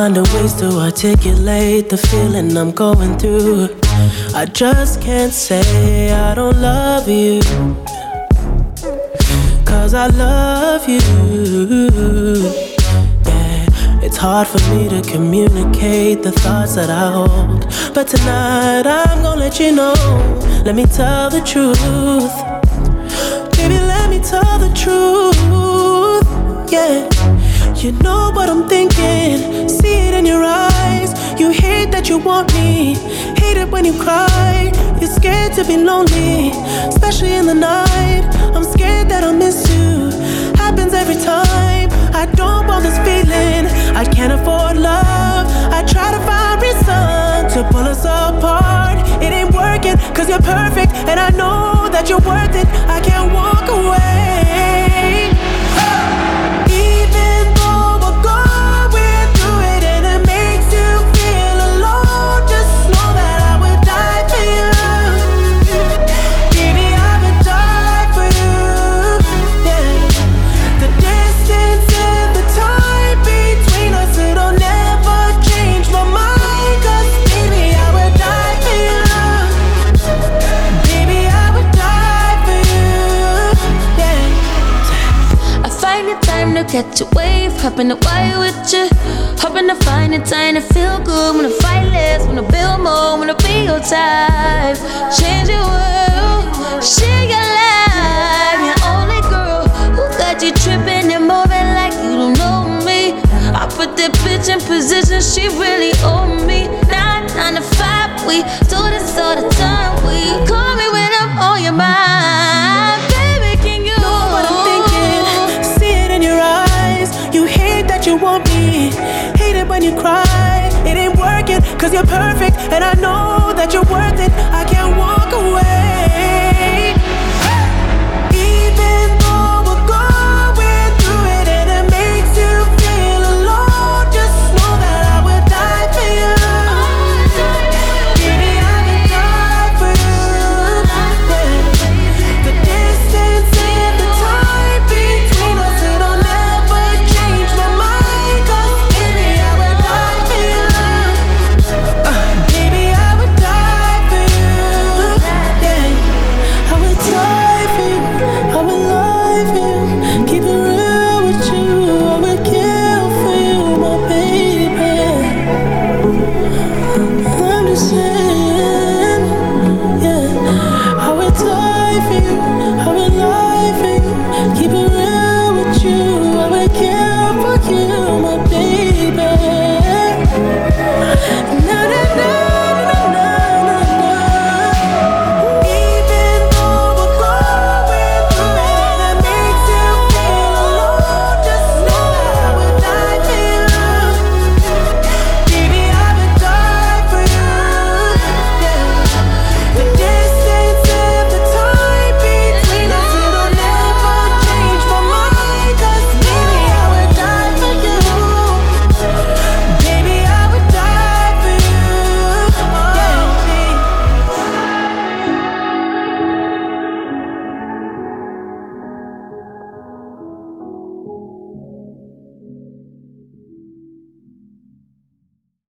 finding ways to articulate the feeling I'm going through. I just can't say I don't love you, 'cause I love you. Yeah, it's hard for me to communicate the thoughts that I hold, but tonight I'm gonna let you know. Let me tell the truth. Baby, let me tell the truth. Yeah, you know what I'm thinking. See it in your eyes. You hate that you want me. Hate it when you cry. You're scared to be lonely, especially in the night. I'm scared that I'll miss you. Happens every time. I don't want this feeling. I can't afford love. I try to find reason to pull us apart. It ain't working, 'cause you're perfect, and I know that you're worth it. I can't walk away. Even though we're going through it and it makes you feel alone, just know that I would die for you. Baby, I would die for you. Yeah. The distance and the time between us, it'll never change my mind. 'Cause baby, I would die for you. Baby, I would die for you. Yeah. I find the time to catch a wave, hopping the wire with you. Hoping to find the time to feel good. Wanna fight less, wanna build more, wanna be your type. Change your world, share your life. Your only girl who got you tripping and moving like you don't know me. I put that bitch in position, she really owe me. 9 to 5, we do this all the time. We call me when I'm on your mind. Baby, can you know what I'm thinking? See it in your eyes. You hate that you want me. Hate it when you cry. It ain't working, 'cause you're perfect, and I know that you're worth it. I can't